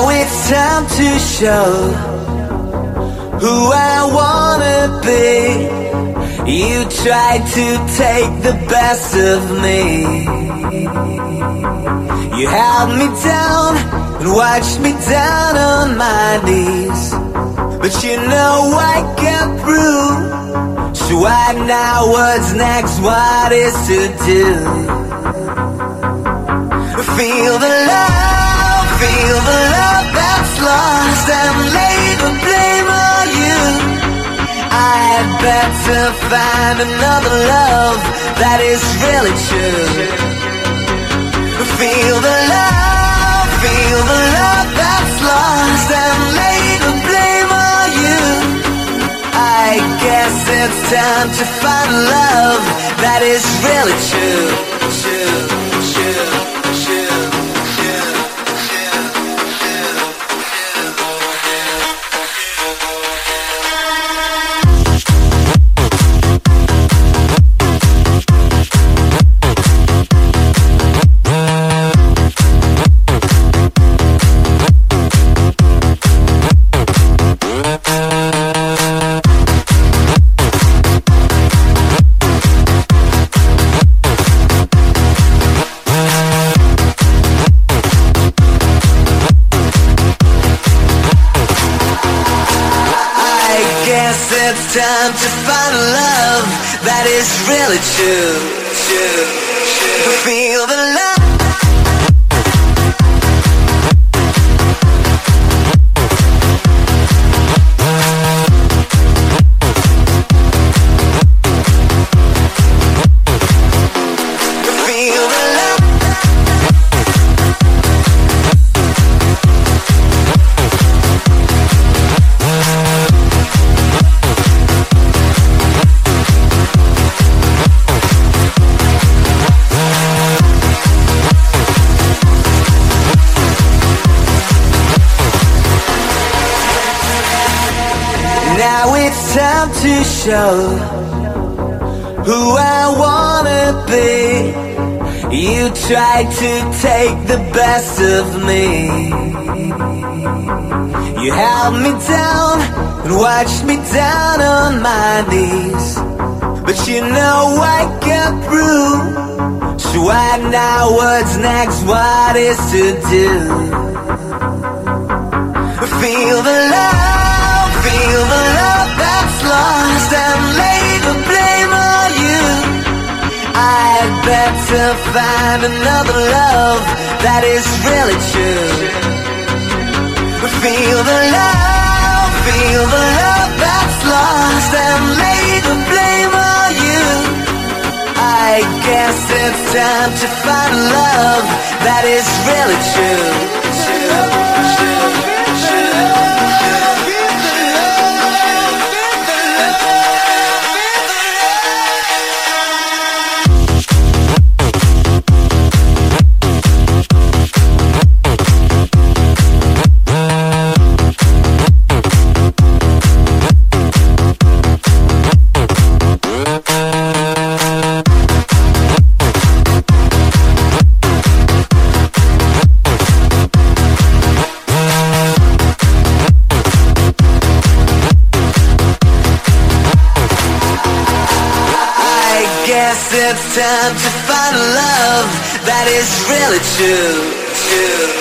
it's time to show who I wanna be. You tried to take the best of me. You held me down and watched me down on my knees, but you know I got through. So I know what's next, what is to do. Feel the love that's lost, and lay the blame on you. I had better find another love that is really true. Feel the love that's lost, and lay the blame on you. I guess it's time to find love that is really true. It's time to find a love that is really true. Feel the love. Now it's time to show who I wanna be. You tried to take the best of me. You held me down and watched me down on my knees, but you know I got through. So I know what's next, what is to do. Feel the love that's lost, and lay the blame on you. I had better find another love that is really true. Feel the love that's lost, and lay the blame on you. I guess it's time to find love that is really true. It's time to find a love that is really true.